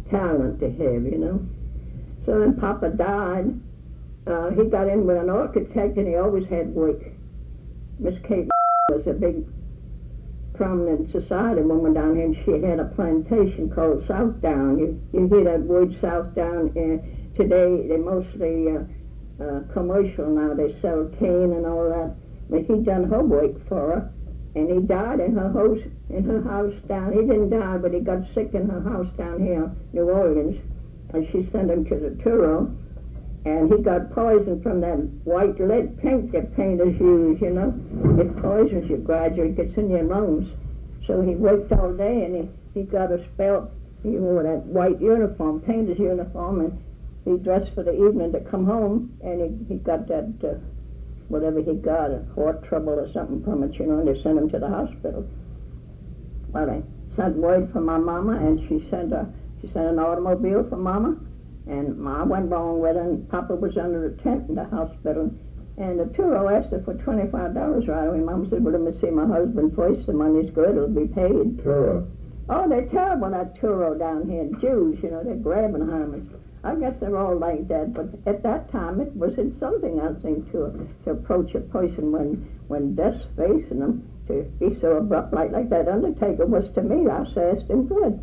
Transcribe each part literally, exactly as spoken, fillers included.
talent to have, you know. So then Papa died. Uh, he got in with an architect, and he always had work. Miss Kate was a big prominent society woman down here, and she had a plantation called Southdown. You, you hear that word Southdown, and today they're mostly uh, uh, commercial now. They sell cane and all that. But he done her work for her, and he died in her house, in her house down. He didn't die, but he got sick in her house down here, New Orleans, and she sent him to the Turo, and he got poisoned from that white lead paint that painters use, you know. It poisons you gradually, it gets in your lungs. So he worked all day, and he, he got a spell. He wore that white uniform, painter's uniform, and he dressed for the evening to come home, and he, he got that, uh, whatever he got, a heart trouble or something from it, you know, and they sent him to the hospital. Well, they sent word for my mama, and she sent a, she sent an automobile for Mama, and Ma went along with her, and Papa was under a tent in the hospital, and the Turo asked her for twenty-five dollars right away. Mama said, well, let me see my husband first, the money's good, it'll be paid. Turo? Oh, they're terrible, that Turo down here, Jews, you know, they're Grabenheimers. I guess they're all like that, but at that time it was insulting, I think, to to approach a person when when death's facing them, to be so abrupt like, like that undertaker was to me. I asked him good.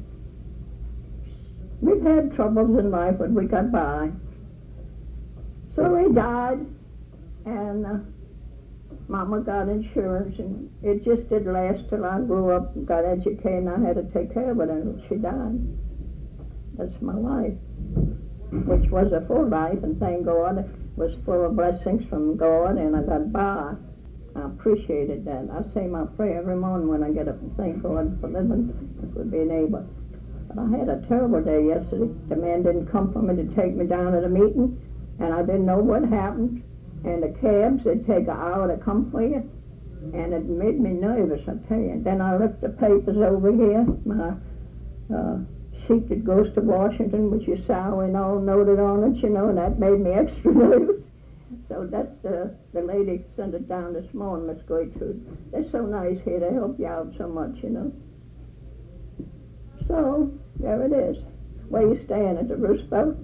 We've had troubles in life, but we got by. So he died, and uh, Mama got insurance, and it just didn't last till I grew up and got educated, and I had to take care of it until she died. That's my life, which was a full life, and thank God it was full of blessings from God, and I got by. I appreciated that. I say my prayer every morning when I get up and thank God for living, for being able. But I had a terrible day yesterday. The man didn't come for me to take me down to the meeting, and I didn't know what happened. And the cabs, they'd take an hour to come for you, and it made me nervous, I tell you. Then I left the papers over here, my uh, sheet that goes to Washington, which is sour and all noted on it, you know, and that made me extra nervous. So that's the, the lady sent it down this morning, Miss Gertrude. They're so nice here, they help you out so much, you know. So, there it is. Where you staying, at the Roosevelt?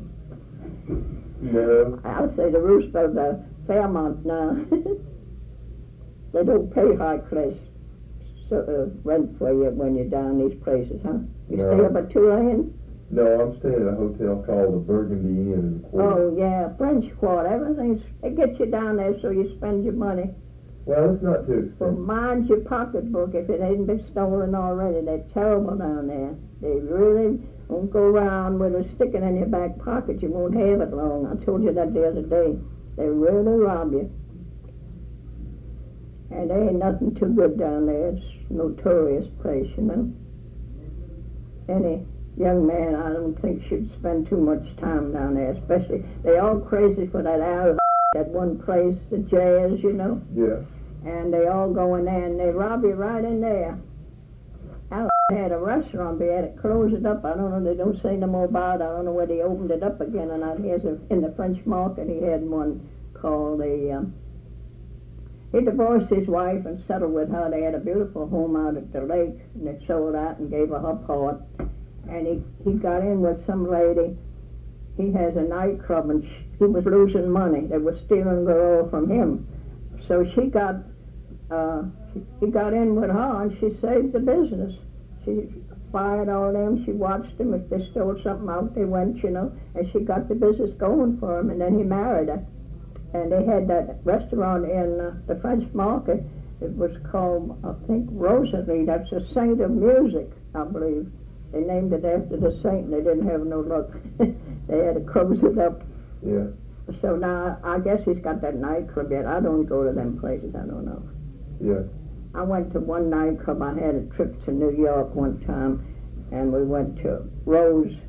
No. I'll say the Roosevelt, the Fairmont now. They don't pay high class so, uh, rent for you when you're down these places, huh? You No. stay up at Tulane? No, I'm staying at a hotel called the Burgundy Inn in the Quarter. Oh, yeah, French Quarter. Everything's, it gets you down there so you spend your money. Well, it's not too Well, expensive. mind your pocketbook if it hasn't been stolen already. They're terrible down there. They really won't go around with a sticking in your back pocket. You won't have it long. I told you that the other day. They really rob you. And there ain't nothing too good down there. It's a notorious place, you know. Any young man, I don't think, should spend too much time down there, especially. They all crazy for that out that one place, the Jazz, you know. Yeah. And they all go in there and they rob you right in there. Al had a restaurant, but he had to close it up. I don't know, they don't say no more about it. I don't know whether he opened it up again or not. Here's a, in the French Market, he had one called the, um, he divorced his wife and settled with her. They had a beautiful home out at the lake, and they sold out and gave her her part. And he, he got in with some lady. He has a nightclub, and she, he was losing money. They were stealing girl from him. So she got, uh, he got in with her, and she saved the business. She fired all them. She watched them. If they stole something out, they went, you know, and she got the business going for him, and then he married her. And they had that restaurant in uh, the French Market. It was called, I think, Rosalie. That's a saint of music, I believe. They named it after the saint, and they didn't have no luck. They had to close it up. Yeah. So now, I guess he's got that nightclub yet. I don't go to them places, I don't know. Yeah. I went to one nightclub. I had a trip to New York one time, and we went to Rose